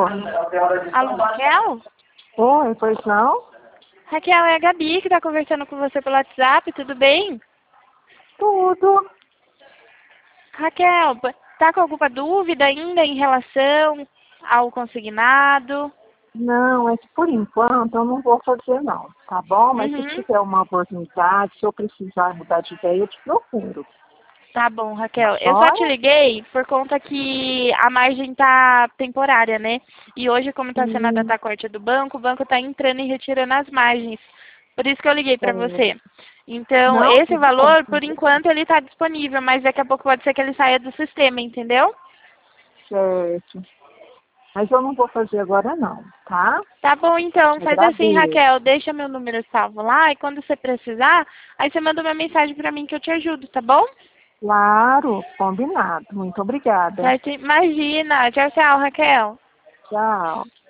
Alô, Raquel? Oi, pois não? Raquel, é a Gabi que tá conversando com você pelo WhatsApp, tudo bem? Tudo. Raquel, tá com alguma dúvida ainda em relação ao consignado? Não, é que por enquanto eu não vou fazer não, tá bom? Mas se Uhum. tiver uma oportunidade, se eu precisar mudar de ideia, eu te procuro. Tá bom, Tá Raquel. Eu só te joia? liguei por conta que a margem tá temporária, né? E hoje, como tá sendo a Sim, data corte do banco, o banco tá entrando e retirando as margens. Por isso que eu liguei pra certo. você. Então, Não, esse tudo bem, valor, sem por problema. enquanto, ele tá disponível, mas daqui a pouco pode ser que ele saia do sistema, entendeu? Certo. Mas eu não vou fazer agora não, tá? Tá bom, então. Faz assim, Agradeço. Raquel. Deixa meu número salvo lá e quando você precisar, aí você manda uma mensagem pra mim que eu te ajudo, tá bom? Claro, combinado. Muito obrigada. Certo? Imagina. Tchau, tchau, Raquel. Tchau.